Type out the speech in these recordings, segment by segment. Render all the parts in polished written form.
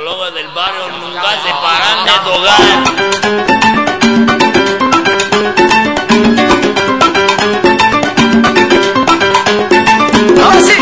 lobos del barrio nunca se paran de tocar. Ahora sí.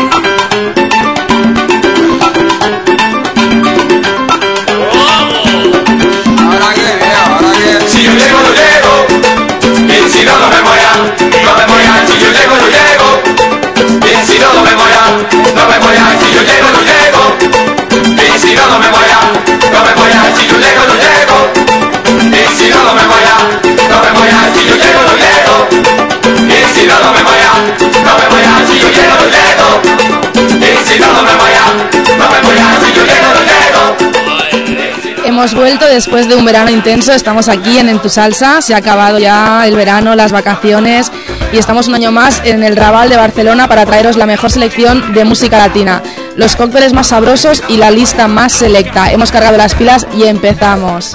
Ahora que. Si yo llego, no llego. Y si no, no me voy a. No me voy a. Si yo llego, no llego. Y si no, no me voy a. No me voy a. Si yo llego, no llego. Y si no, no me voy a. No me voy a. Si yo llego, no llego. Y si no, no me voy a. No me voy a. Si yo llego, no llego. Y si no, no me voy a. No me voy a. Si yo llego, no llego. Y si no, no me voy a. No me voy a. Si yo llego, no llego. Hemos vuelto después de un verano intenso, estamos aquí en Tu Salsa, se ha acabado ya el verano, las vacaciones y estamos un año más en el Raval de Barcelona para traeros la mejor selección de música latina, los cócteles más sabrosos y la lista más selecta. Hemos cargado las pilas y empezamos.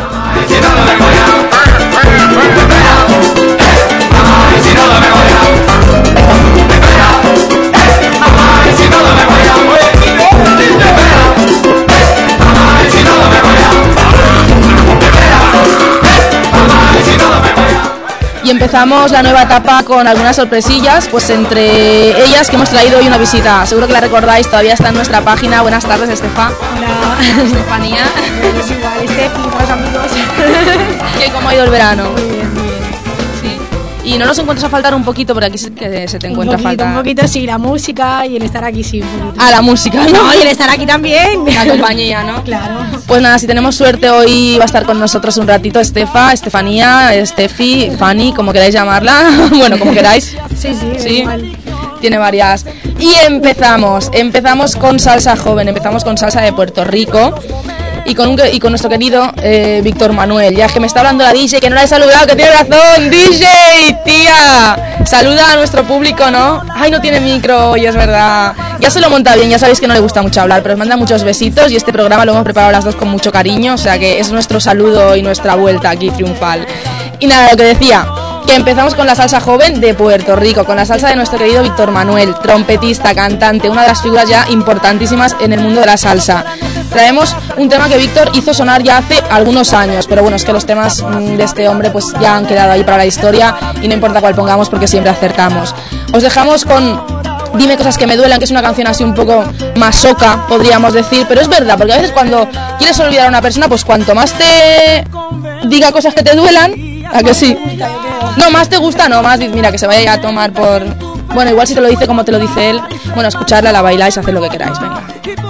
Y empezamos la nueva etapa con algunas sorpresillas, pues entre ellas que hemos traído hoy una visita. Seguro que la recordáis, todavía está en nuestra página. Buenas tardes, Estefa. Hola. Estefanía. Es igual, Estefi, los amigos. ¿Cómo ha ido el verano? Muy bien. Sí. Y no nos encuentras a faltar un poquito, porque aquí sí que se te encuentra a faltar. Un poquito sí, la música y el estar aquí sí, un poquito. Ah, la música, ¿no? No, y el estar aquí también. La compañía, ¿no? Claro. Pues nada, si tenemos suerte hoy va a estar con nosotros un ratito Estefanía, Estefi, Fanny, como queráis llamarla. Bueno, como queráis. Sí. Igual. Tiene varias. Y empezamos con salsa joven, empezamos con salsa de Puerto Rico. Y con nuestro querido Víctor Manuel. Ya es que me está hablando la DJ, que no la he saludado, que tiene razón. DJ, tía. Saluda a nuestro público, ¿no? Ay, no tiene micro, y es verdad. Ya se lo monta bien, ya sabéis que no le gusta mucho hablar, pero os manda muchos besitos y este programa lo hemos preparado las dos con mucho cariño, o sea que es nuestro saludo y nuestra vuelta aquí triunfal. Y nada, lo que decía, que empezamos con la salsa joven de Puerto Rico, con la salsa de nuestro querido Víctor Manuel, trompetista, cantante, una de las figuras ya importantísimas en el mundo de la salsa. Traemos un tema que Víctor hizo sonar ya hace algunos años, pero bueno, es que los temas de este hombre pues ya han quedado ahí para la historia y no importa cuál pongamos porque siempre acertamos. Os dejamos con Dime cosas que me duelan, que es una canción así un poco masoca, podríamos decir, pero es verdad, porque a veces cuando quieres olvidar a una persona, pues cuanto más te diga cosas que te duelan, ¿a que sí? No, más te gusta, no, más mira, que se vaya a tomar por... Bueno, igual si te lo dice como te lo dice él, bueno, escucharla, la bailáis, haced lo que queráis, venga.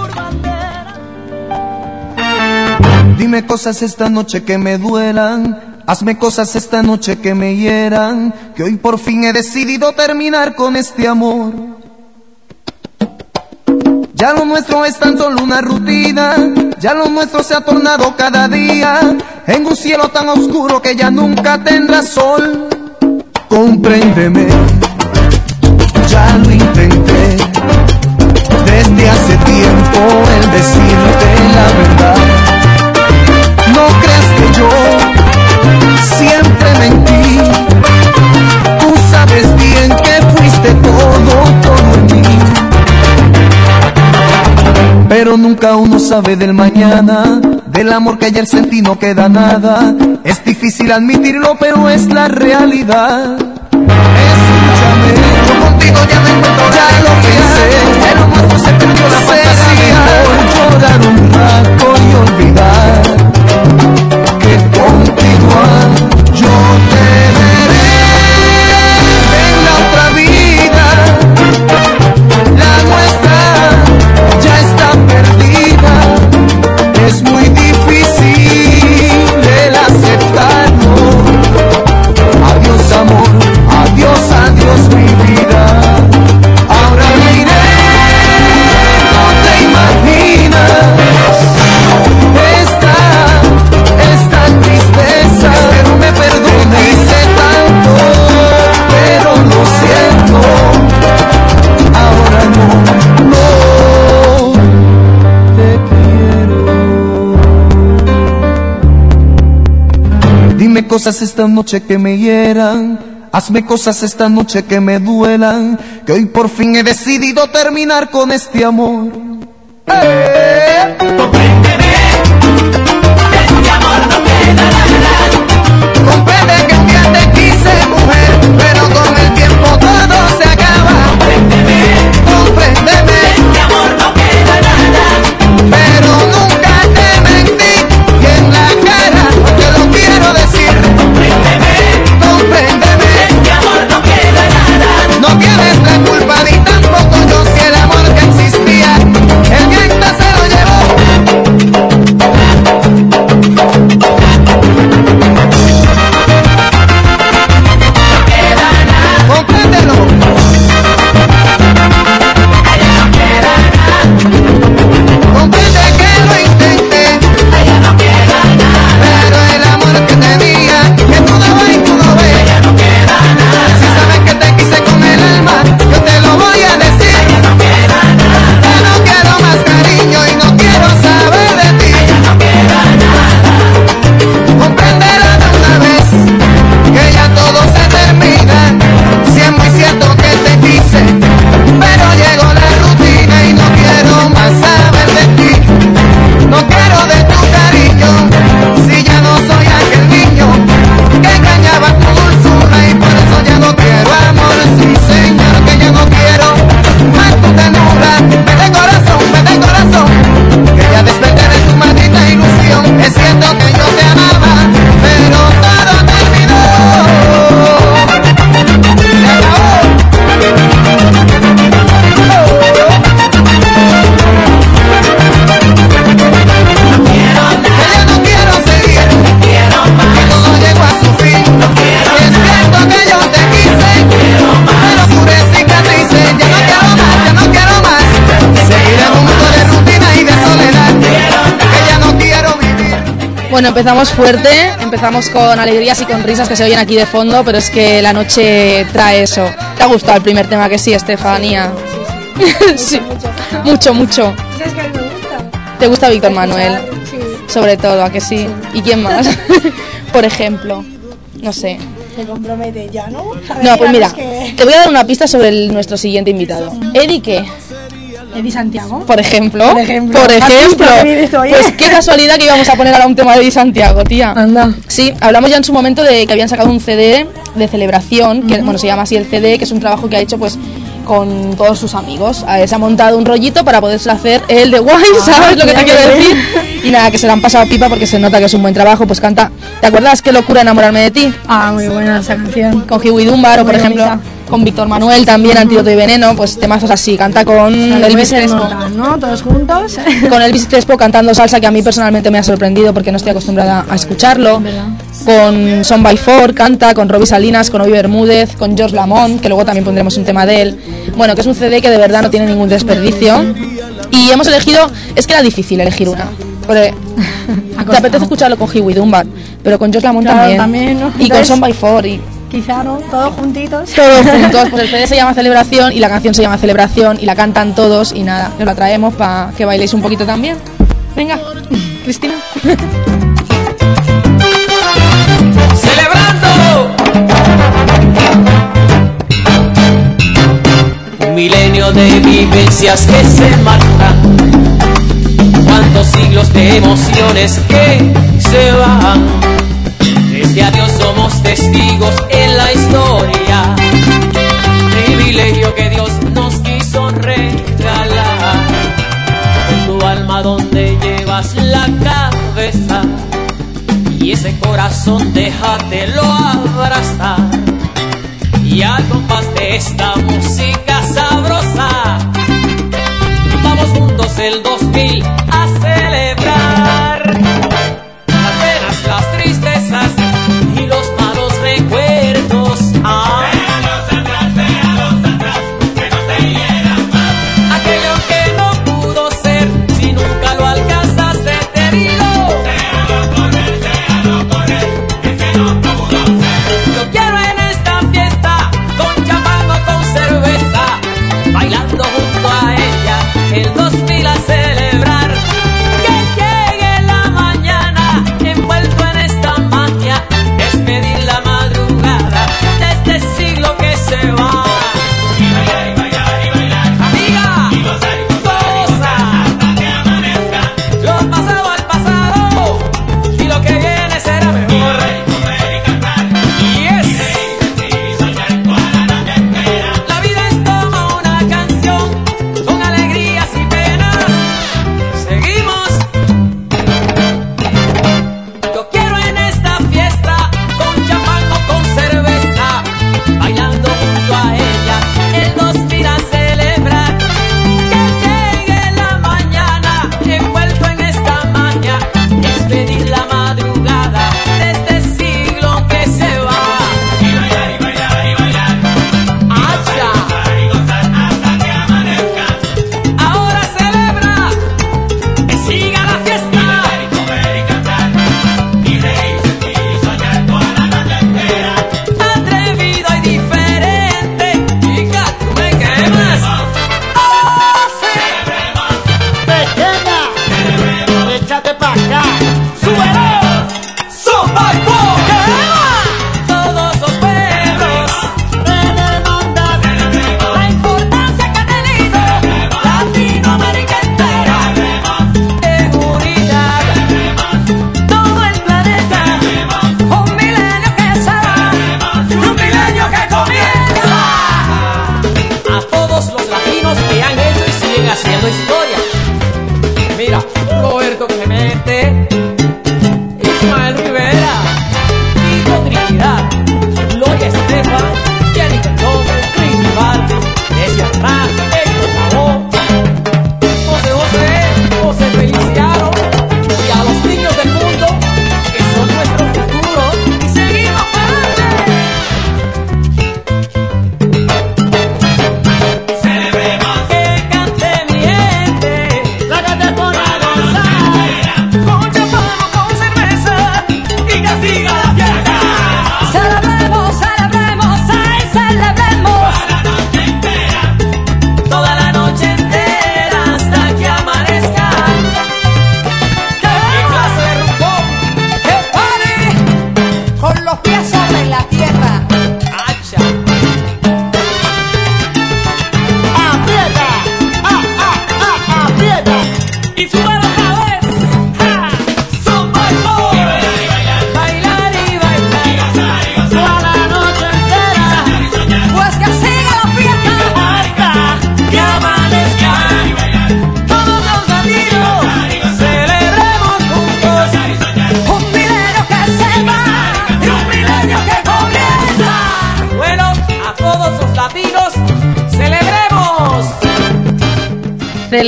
Dime cosas esta noche que me duelan, hazme cosas esta noche que me hieran, que hoy por fin he decidido terminar con este amor. Ya lo nuestro es tan solo una rutina, ya lo nuestro se ha tornado cada día en un cielo tan oscuro que ya nunca tendrá sol. Compréndeme, ya lo intenté desde hace tiempo el decirte la verdad. No creas que yo siempre mentí, tú sabes bien que fuiste todo en mí. Pero nunca uno sabe del mañana, del amor que ayer sentí no queda nada. Es difícil admitirlo, pero es la realidad. Escúchame, yo contigo ya me encuentro, ya lo pensé. En lo nuestro se perdió la fantasía. Por llorar un rato y olvidar que continuar yo te veré en la otra vida. La nuestra ya está perdida, es muy difícil el aceptarlo. Adiós amor, adiós mi vida. Ahora me iré, no te imaginas esta tristeza. Espero me perdones, hice tanto, pero lo siento. Ahora no te quiero. Dime cosas esta noche que me hieran, hazme cosas esta noche que me duelan, que hoy por fin he decidido terminar con este amor. Compréndeme, Bueno, empezamos fuerte, empezamos con alegrías y con risas que se oyen aquí de fondo, pero es que la noche trae eso. ¿Te ha gustado el primer tema que sí, Estefanía? Sí, mucho, mucho. ¿Sabes que a mí me gusta? ¿Te gusta Víctor Manuel? Sí. Sobre todo, ¿a que sí? ¿Y quién más? Por ejemplo, no sé. Se compromete ya, ¿no? A ver, No, pues mira, que... te voy a dar una pista sobre nuestro siguiente invitado. ¿Eddie qué? Eddie Santiago. Por ejemplo. Por ejemplo. Por ejemplo. Artista que vives, oye. Pues qué casualidad que íbamos a poner ahora un tema de Eddie Santiago, tía. Anda. Sí, hablamos ya en su momento de que habían sacado un CD de celebración, que bueno, se llama así el CD, que es un trabajo que ha hecho pues con todos sus amigos. Se ha montado un rollito para poderse hacer el de guay, ¿sabes lo que te quiero decir? Y nada, que se le han pasado pipa porque se nota que es un buen trabajo, pues canta. ¿Te acuerdas Qué locura enamorarme de ti? Ah, muy buena esa canción. Con Huey Dunbar o por Muy ejemplo bonita. con Víctor Manuel también, Antídoto y Veneno, pues temazos así, canta con Elvis Crespo. ¿No? Todos juntos. Con Elvis Crespo cantando salsa, que a mí personalmente me ha sorprendido porque no estoy acostumbrada a escucharlo. ¿Verdad? Con Son by Four canta, con Robbie Salinas, con Obi Bermúdez, con George Lamont, que luego también pondremos un tema de él. Bueno, que es un CD que de verdad no tiene ningún desperdicio. Y hemos elegido, es que era difícil elegir una. Porque te apetece escucharlo con Huey Dunbar, pero con George Lamont Claro, también. también, ¿no? Y con Entonces- Son by Four y Quizá, ¿no? Todos juntitos. todos juntos, pues el CD se llama Celebración y la canción se llama Celebración y la cantan todos y nada, os la traemos para que bailéis un poquito también. Venga, Cristina. Celebrando un milenio de vivencias que se matan, cuántos siglos de emociones que se van. Desde adiós somos testigos en la historia, privilegio que Dios nos quiso regalar. Con tu alma donde llevas la cabeza y ese corazón déjatelo abrazar, y al compás de esta música sabrosa vamos juntos el 2000 a celebrar las penas, las tristezas y los malos recuerdos. que no te hieran más. Aquello que no pudo ser, si nunca lo alcanzaste, te digo, Déjalo correr, es que no pudo ser. yo quiero en esta fiesta, con champán o con cerveza, bailando junto a ella, el 2000 a celebrar.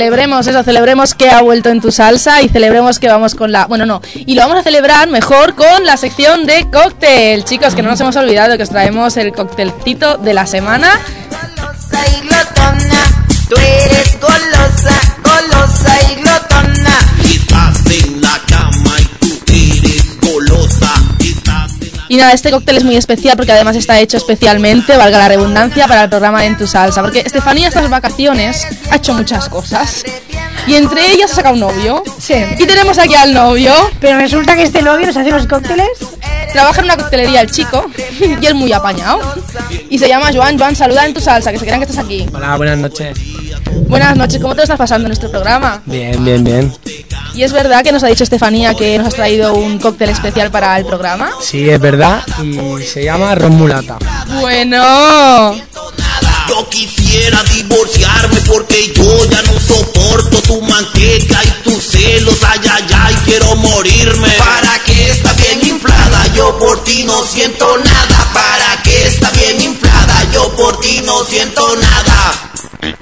celebremos eso, celebremos que ha vuelto en tu salsa y celebremos que vamos con la... Bueno, no, y lo vamos a celebrar mejor con la sección de cóctel. Chicos, que no nos hemos olvidado que os traemos el coctelcito de la semana. Golosa y glotona, tú eres golosa, golosa y glotona. Estás en la cama y tú eres golosa. Y nada, este cóctel es muy especial porque además está hecho especialmente, valga la redundancia, para el programa En Tu Salsa. Porque Estefanía estas vacaciones ha hecho muchas cosas. Y entre ellas ha sacado un novio. Sí. Y tenemos aquí al novio. Pero resulta que este novio nos hace los cócteles. Trabaja en una coctelería el chico y es muy apañado. Y se llama Joan. Joan, saluda En Tu Salsa, que se crean que estás aquí. Hola, buenas noches. Buenas noches, ¿cómo te lo estás pasando en nuestro programa? Bien, bien, bien. ¿Y es verdad que nos ha dicho Estefanía que nos has traído un cóctel especial para el programa? Sí, es verdad, y se llama ron mulata. Bueno. Yo quisiera divorciarme porque yo ya no soporto tu manteca y tus celos, ay, ay, ay, quiero morirme. ¿Para qué está bien inflada? Yo por ti no siento nada. ¿Para qué está bien inflada? Yo por ti no siento nada.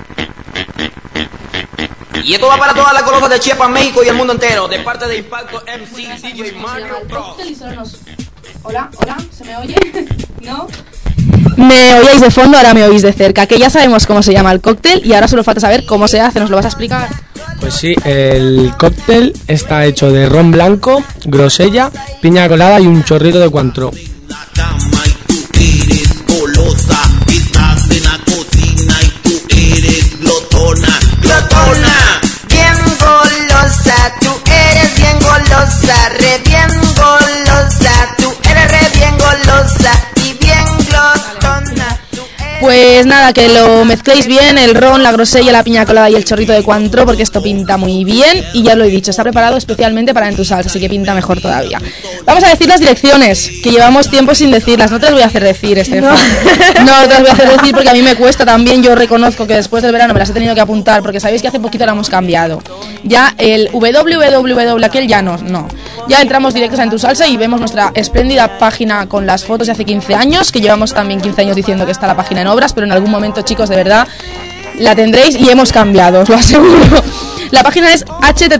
Y esto va para todas las colosas de Chiapas, México y el mundo entero, de parte de Impacto MC, DJ Mario Pro. Hola, hola, ¿se me oye? ¿No? Me oíais de fondo, ahora me oís de cerca, que ya sabemos cómo se llama el cóctel y ahora solo falta saber cómo se hace, ¿nos lo vas a explicar? Pues sí, el cóctel está hecho de ron blanco, grosella, piña colada y un chorrito de Cointreau. La cama y tú eres golosa. Estás en la cocina y tú eres glotona. Glotona. Bien golosa, tú eres bien golosa, re bien golosa, tú eres re bien golosa y bien glotona. Pues nada, que lo mezcléis bien, el ron, la grosella, la piña colada y el chorrito de Cointreau, porque esto pinta muy bien y ya lo he dicho, está preparado especialmente para En Tu Salsa, así que pinta mejor todavía. Vamos a decir las direcciones, que llevamos tiempo sin decirlas, no te las voy a hacer decir, Estefan. No te las voy a hacer decir porque a mí me cuesta también, yo reconozco que después del verano me las he tenido que apuntar, porque sabéis que hace poquito la hemos cambiado. Ya el www aquel ya no. Ya entramos directos a En Tu Salsa y vemos nuestra espléndida página con las fotos de hace 15 años, que llevamos también 15 años diciendo que está la página en obras, pero en algún momento, chicos, de verdad la tendréis y hemos cambiado, os lo aseguro. La página es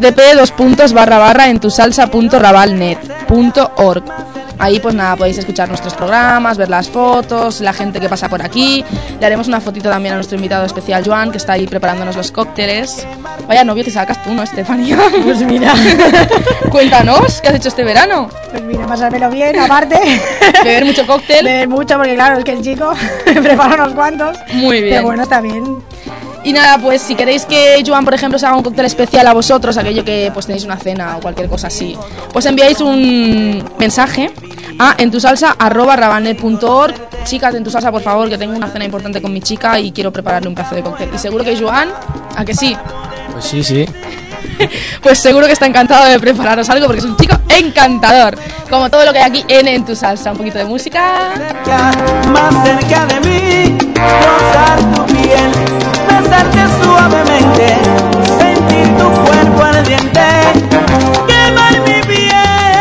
http://entusalsa.rabalnet.org. Ahí pues nada, podéis escuchar nuestros programas, ver las fotos, la gente que pasa por aquí. Le haremos una fotito también a nuestro invitado especial, Joan, que está ahí preparándonos los cócteles. Vaya novio te sacas tú, ¿no, Estefanía? Pues mira. Cuéntanos, ¿qué has hecho este verano? Pues mira, pasármelo bien, aparte. Beber mucho cóctel. Beber mucho, porque claro, es que el chico prepara unos cuantos. Muy bien. Pero bueno, está bien. Y nada, pues si queréis que Joan, por ejemplo, os haga un cóctel especial a vosotros, aquello que pues tenéis una cena o cualquier cosa así, pues enviáis un mensaje a entusalsa@rabalnet.org. Chicas de En Tu Salsa, por favor, que tengo una cena importante con mi chica y quiero prepararle un pedazo de cóctel. Y seguro que Joan, ¿a que sí? Pues sí, sí. Pues seguro que está encantado de prepararos algo porque es un chico encantador, como todo lo que hay aquí en Tu Salsa. Un poquito de música. Más cerca de mí, rozar tu piel, besarte suavemente, sentir tu cuerpo ardiente, quemar mi piel.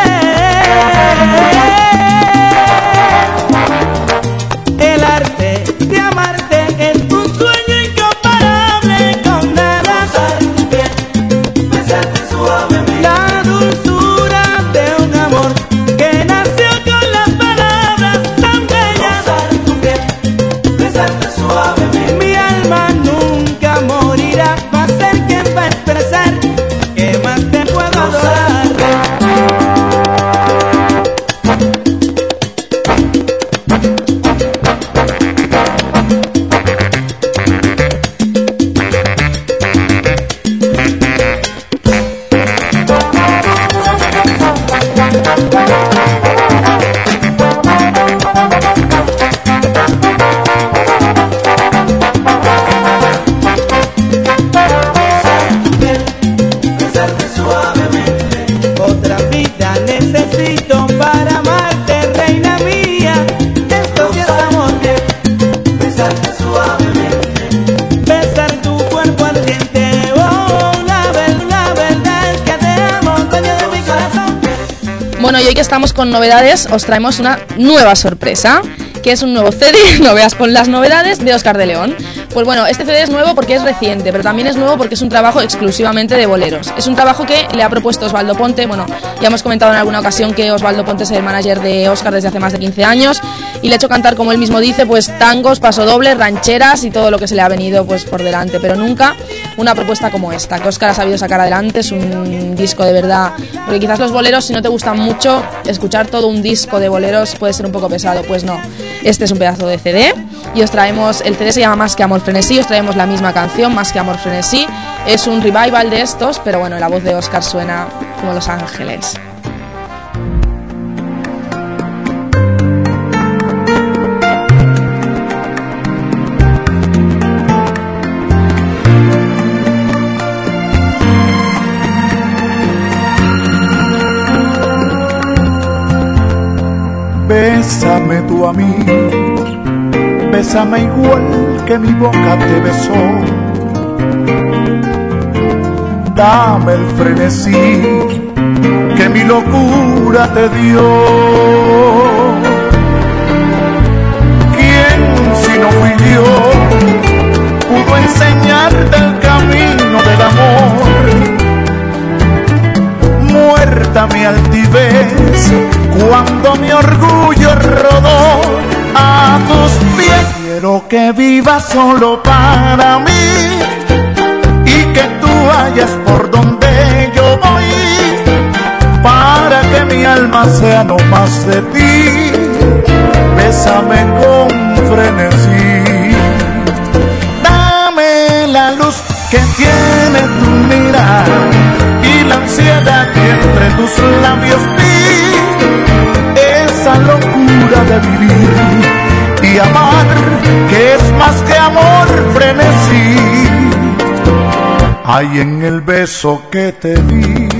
El arte de amarte es un sueño incomparable con nada. Rozar tu piel, besarte suavemente, la dulzura de un amor que nació con las palabras tan bellas. Rozar tu piel, besarte suavemente, mi alma nunca morirá, va a ser quien va a expresar que más te puedo adorar. Otra vida necesito para amarte, reina mía. Esto sí es amor. Besarte suavemente, besar tu cuerpo ardiente. Oh, la verdad es que te amo, dueño de mi corazón. Bueno, y hoy que estamos con novedades, os traemos una nueva sorpresa, que es un nuevo CD, no veas, con las novedades de Óscar de León. Pues bueno, este CD es nuevo porque es reciente, pero también es nuevo porque es un trabajo exclusivamente de boleros. Es un trabajo que le ha propuesto Osvaldo Ponte. Bueno, ya hemos comentado en alguna ocasión que Osvaldo Ponte es el manager de Óscar desde hace más de 15 años y le ha hecho cantar, como él mismo dice, pues tangos, pasodobles, rancheras y todo lo que se le ha venido pues por delante, pero nunca una propuesta como esta, que Óscar ha sabido sacar adelante. Es un disco de verdad, porque quizás los boleros, si no te gustan mucho, escuchar todo un disco de boleros puede ser un poco pesado. Pues no, este es un pedazo de CD y os traemos, el CD se llama Más que Amor Frenesí, os traemos la misma canción, Más que Amor Frenesí. Es un revival de estos, pero bueno, la voz de Óscar suena como Los Ángeles. Bésame tú a mí, bésame igual que mi boca te besó. Dame el frenesí que mi locura te dio. ¿Quién si no fui yo pudo enseñarte el camino del amor? Muerta mi altivez cuando mi orgullo rodó a tus pies. Quiero que vivas solo para mí y que tú vayas por donde yo voy, para que mi alma sea no más de ti. Bésame con frenesí, dame la luz que tiene tu mirar y la ansiedad que entre tus labios vi, esa locura de vivir y amar, que es más que amor frenesí. Hay en el beso que te di,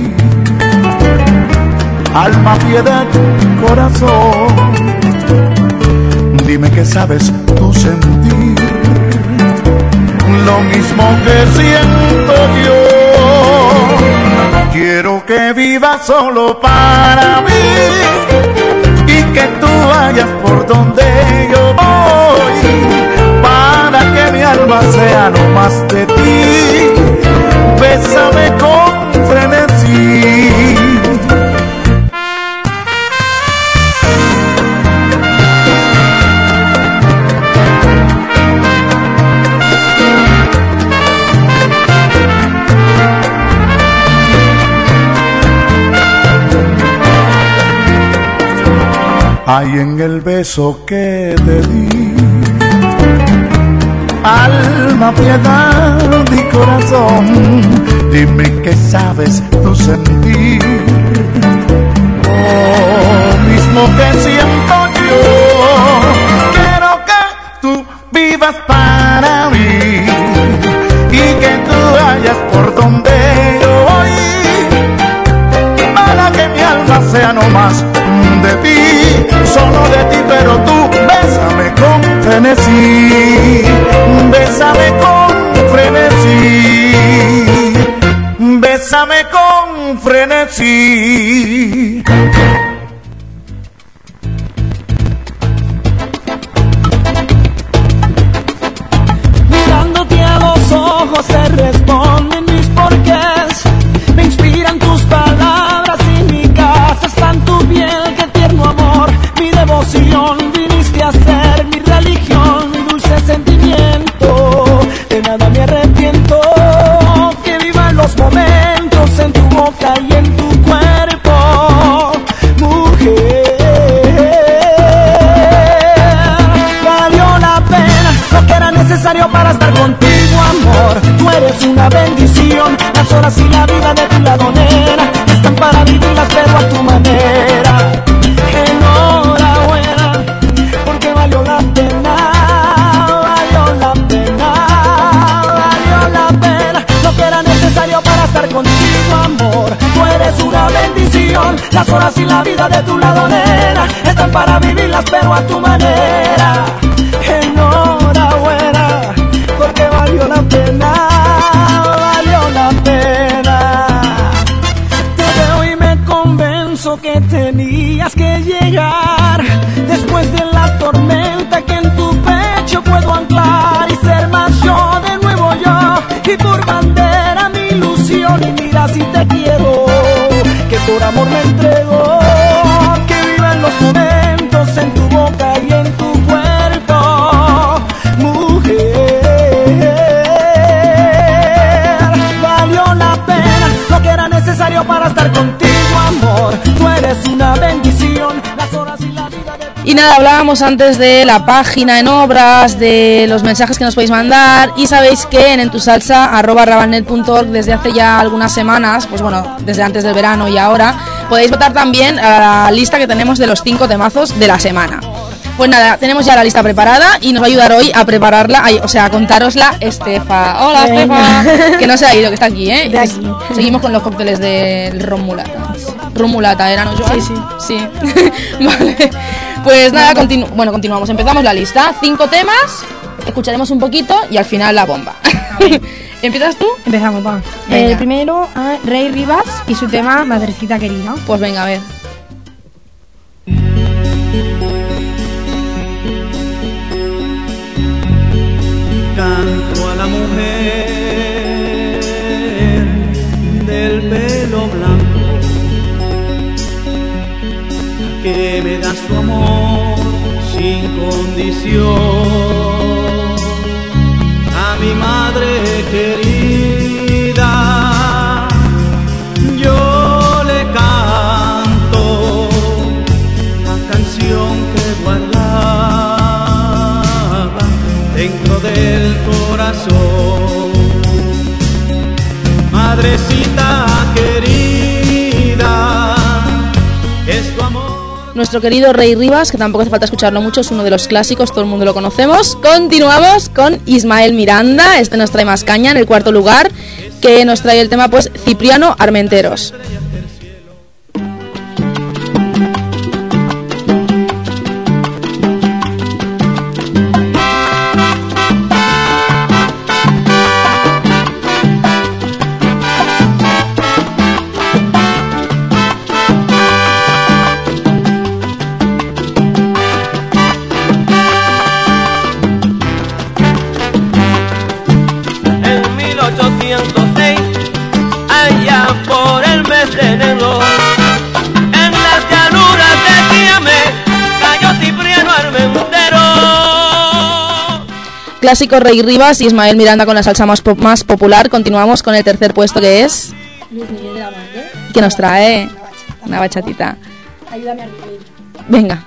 alma, piedad, corazón, dime que sabes tú sentir lo mismo que siento yo. Quiero que vivas solo para mí y que tú vayas por donde yo voy, para que mi alma sea no más de ti. Bésame con frenesí. Hay en el beso que te di, alma, piedad y corazón, dime que sabes tú sentir lo mismo que siento yo. Quiero que tú vivas para mí y que tú vayas por donde yo voy, para que mi alma sea no más de ti, solo de ti, pero tú bésame con frenesí, bésame con frenesí, bésame con frenesí. Mirándote a los ojos se responden mis porqués, me inspiran tus palabras y mi casa está en tu piel. Qué tierno amor, mi devoción, viniste a ser mi religión, mi dulce sentimiento, de nada me arrepiento. Que vivan los momentos en tu boca y en tu cuerpo, mujer. Valió la pena lo que era necesario para estar contigo, amor. Tú eres una bendición, las horas y la vida de tu lado, nena, están para vivirlas pero a tu manera. Enhorabuena, porque valió la pena, valió la pena, valió la pena lo que era necesario para estar contigo, amor. Tú eres una bendición, las horas y la vida de tu lado, nena, están para vivirlas pero a tu manera. Enhorabuena, porque valió la pena, valió la pena. Te veo y me convenzo que tenías que llegar después de la tormenta, que en tu pecho puedo anclar y ser más yo. por amor me entrego. Que vivan los momentos en tu boca y en tu cuerpo, mujer. Valió la pena lo que era necesario para estar contigo, amor. Tú eres una bendición, las horas y la vida de... Y nada, hablábamos antes de la página en obras, de los mensajes que nos podéis mandar, y sabéis que en entusalsa@rabalnet.org desde hace ya algunas semanas, pues bueno, desde antes del verano y ahora, podéis votar también a la lista que tenemos de los 5 temazos de la semana. Pues nada, tenemos ya la lista preparada y nos va a ayudar hoy a prepararla, o sea, a contárosla Estefa. Hola, Estefa. Que no se ha ido, que está aquí, ¿eh? De aquí. Seguimos con los cócteles del ron mulata. Ron mulata, ¿era, no, Joan? Sí. Vale. Pues nada, continuamos. Empezamos la lista. 5 temas, escucharemos un poquito y al final la bomba. ¿Empiezas tú? Empezamos, va. Venga. Primero a Rey Rivas y su tema Madrecita Querida. Pues venga, a ver. Canto a la mujer del pelo blanco, que me da su amor sin condición. A mi madre querida yo le canto la canción que guardaba dentro del corazón. Madrecita querida, es tu amor. Nuestro querido Rey Rivas, que tampoco hace falta escucharlo mucho, es uno de los clásicos, todo el mundo lo conocemos. Continuamos con Ismael Miranda, este nos trae más caña en el cuarto lugar, que nos trae el tema pues Cipriano Armenteros. Clásico Rey Rivas y Ismael Miranda con la salsa más popular. Continuamos con el tercer puesto, que es Luis Miguel de la Valle. que nos trae una bachatita. Ayúdame a vivir. Venga.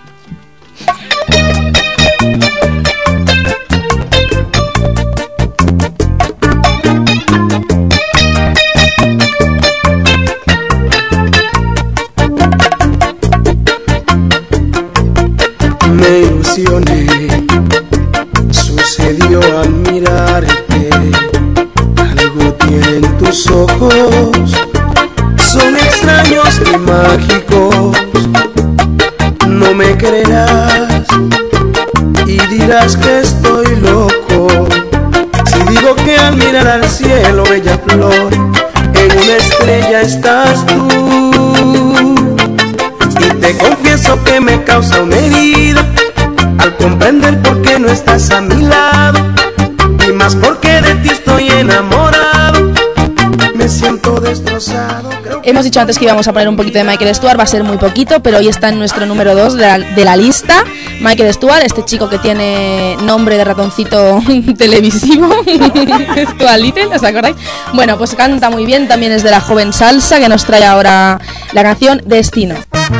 Me ilusioné, sucedió al mirarte, algo tienen tus ojos, son extraños y mágicos, no me creerás y dirás que estoy loco, si digo que al mirar al cielo, bella flor, en una estrella estás tú. Te confieso que me causa una herida al comprender por qué no estás a mi lado, y más porque de ti estoy enamorado, me siento destrozado. Hemos dicho antes que íbamos a poner un poquito de Michael Stuart, va a ser muy poquito, pero hoy está en nuestro número 2 de la lista. Michael Stuart, este chico que tiene nombre de ratoncito televisivo, Stuart Little, ¿os acordáis? Bueno, pues canta muy bien, también es de la joven salsa, que nos trae ahora la canción Destino.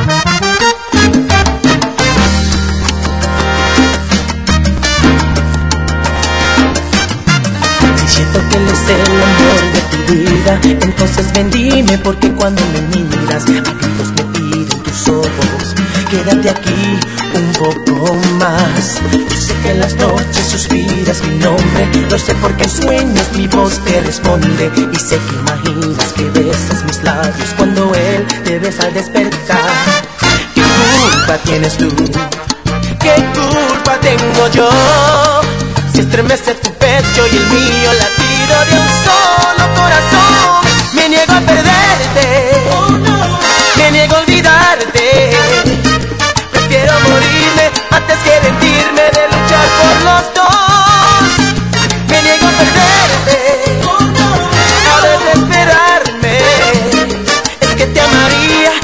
Siento que él es el amor de tu vida, entonces ven dime porque cuando me miras a gritos me piden tus ojos, quédate aquí un poco más. Yo sé que en las noches suspiras mi nombre, lo sé porque en sueños mi voz te responde, y sé que imaginas que besas mis labios cuando él te besa al despertar. ¿Qué culpa tienes tú? ¿Qué culpa tengo yo? Si estremece tu pecho y el mío, latido de un solo corazón. Me niego a perderte, me niego a olvidarte. Prefiero morirme antes que rendirme de luchar por los dos. Me niego a perderte, a desesperarme. Es que te amaría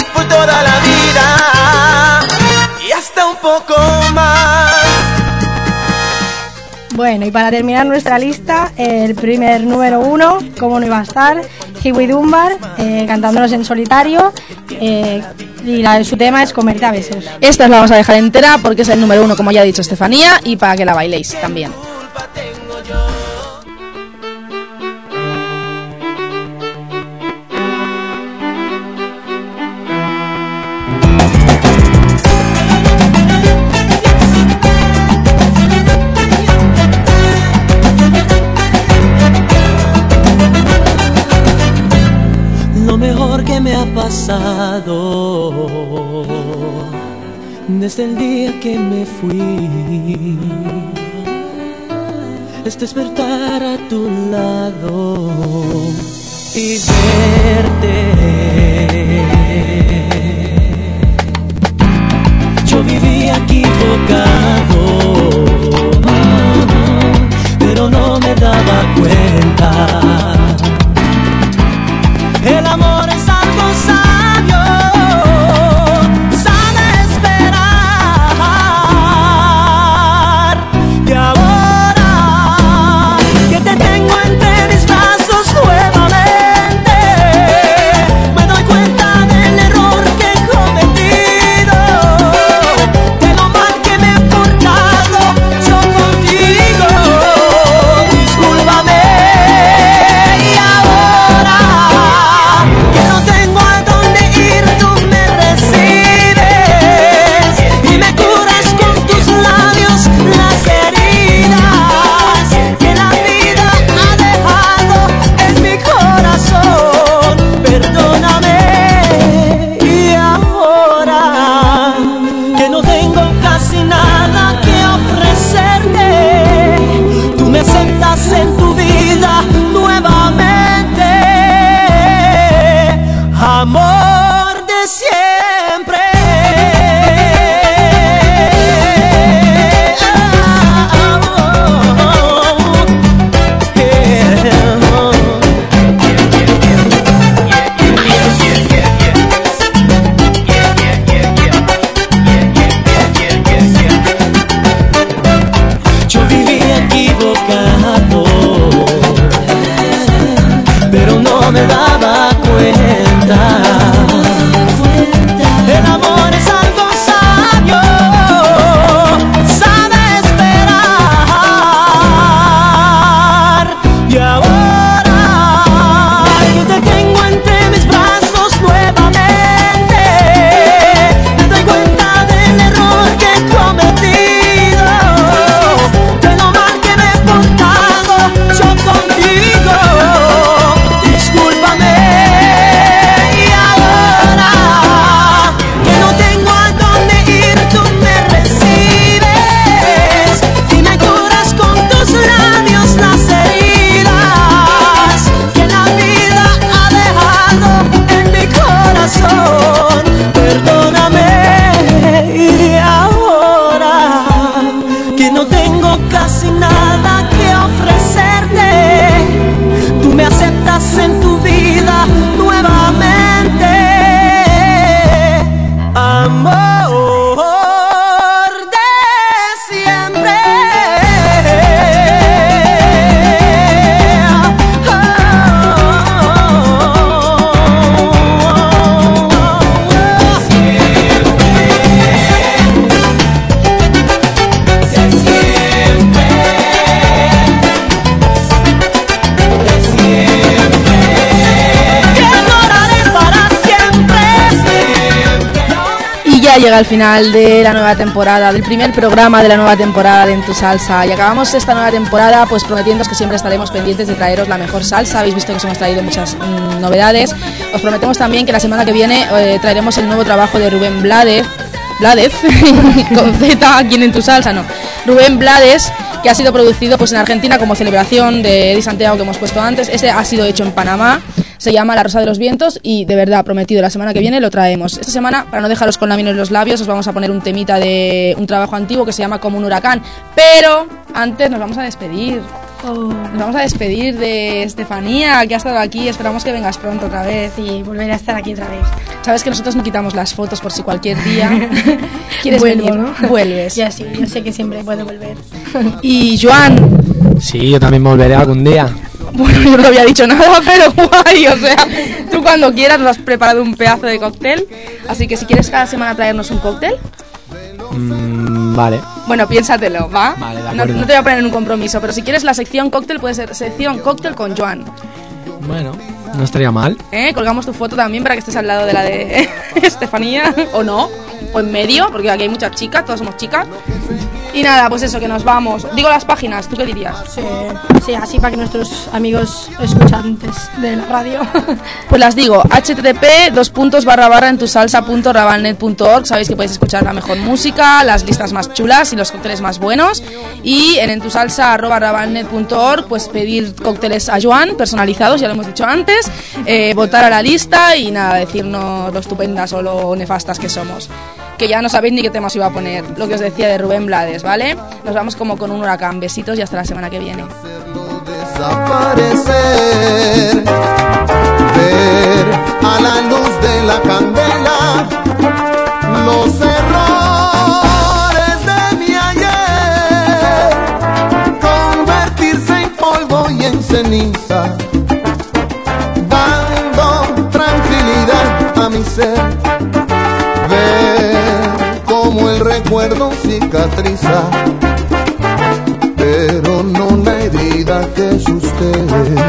Bueno, y para terminar nuestra lista, el primer número 1, como no iba a estar, Hiwi Dunbar, cantándonos en solitario, y su tema es Comerte a besos. Esta la vamos a dejar entera porque es el número 1, como ya ha dicho Estefanía, y para que la bailéis también. Me ha pasado desde el día que me fui es despertar a tu lado y verte. Yo vivía equivocado, pero no me daba cuenta. El amor es algo sabio, sabe esperar. Y ahora que te tengo entre mis brazos nuevamente, me doy cuenta del error que he cometido, de lo mal que me he portado yo contigo. Discúlpame. Y ahora que no tengo a dónde ir, tú me recibes y me curas con tus labios las heridas que la vida ha dejado en mi corazón. Perdóname. Y ahora que no tengo casi nada que ofrecerte, tú me aceptas en tu vida nuevamente. Amor de siempre. Yo vivía equivocado, pero no me daba cuenta. El amor es algo sabio, sabe esperar. Y ahora que te tengo entre mis brazos nuevamente, me doy cuenta del error que he cometido, de lo mal que me he portado yo contigo. Discúlpame. Y ahora que no tengo a dónde ir, tú me recibes y me curas con tus labios las heridas que la vida ha dejado en mi corazón. Perdóname. Y ahora que no tengo casi nada que ofrecerte, tú me aceptas en tu vida nuevamente. Amor de siempre. Ya llega el final de la nueva temporada, del primer programa de la nueva temporada de En Tu Salsa, y acabamos esta nueva temporada pues prometiéndoos que siempre estaremos pendientes de traeros la mejor salsa. Habéis visto que os hemos traído muchas novedades. Os prometemos también que la semana que viene traeremos el nuevo trabajo de Rubén Blades con Z aquí en Tu Salsa, no, Rubén Blades, que ha sido producido pues en Argentina como celebración de Eddie Santiago que hemos puesto antes. Este ha sido hecho en Panamá. Se llama La Rosa de los Vientos y de verdad, prometido, la semana que viene lo traemos. Esta semana, para no dejaros con la vino en los labios, os vamos a poner un temita de un trabajo antiguo que se llama Como un huracán. Pero antes nos vamos a despedir. Nos vamos a despedir de Estefanía, que ha estado aquí. Esperamos que vengas pronto otra vez. Y volveré a estar aquí otra vez. Sabes que nosotros no quitamos las fotos por si cualquier día quieres Vuelvo, venir, ¿no? vuelves. Ya sí, yo sé que siempre puedo volver. Y Joan, Sí, yo también volveré algún día. bueno, yo no había dicho nada, pero guay, o sea, tú cuando quieras nos has preparado un pedazo de cóctel, así que si quieres cada semana traernos un cóctel, Vale. bueno, piénsatelo, ¿va? Vale, de no, acuerdo. no te voy a poner en un compromiso, pero si quieres la sección cóctel, puede ser sección cóctel con Joan. Bueno, no estaría mal. Colgamos tu foto también para que estés al lado de la de Estefanía, o no, o en medio, porque aquí hay muchas chicas, todas somos chicas. Y nada, pues eso, que nos vamos. Digo las páginas, ¿tú qué dirías? Sí, así para que nuestros amigos escuchantes de la radio. Pues las digo, http://entusalsa.rabalnet.org. Sabéis que podéis escuchar la mejor música, las listas más chulas y los cócteles más buenos. Y en entusalsa.rabalnet.org pues pedir cócteles a Joan, personalizados, ya lo hemos dicho antes, votar a la lista y nada, decirnos lo estupendas o lo nefastas que somos. Que ya no sabéis ni qué tema os iba a poner, lo que os decía de Rubén Blades, ¿vale? Nos vamos como con un huracán. Besitos y hasta la semana que viene. Desaparecer, ver a la luz de la candela los errores de mi ayer, convertirse en polvo y en ceniza, dando tranquilidad a mi ser, ver cómo el recuerdo cicatriza, pero no la herida que es usted.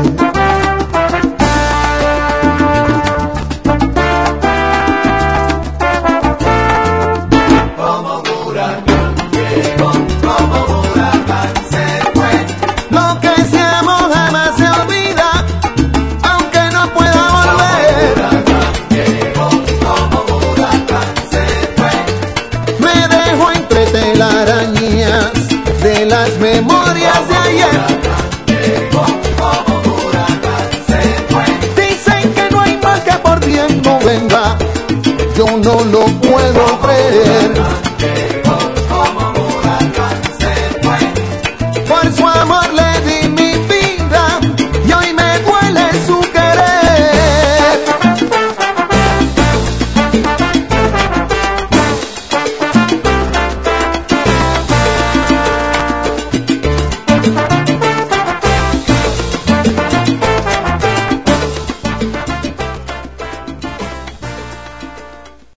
Como huracán llegó, como huracán se fue. Lo que se ama jamás se olvida, aunque no pueda volver. Como huracán se fue. Me dejo entre telarañas de las memorias de ayer. Dicen que no hay mal que por bien no venga, yo no lo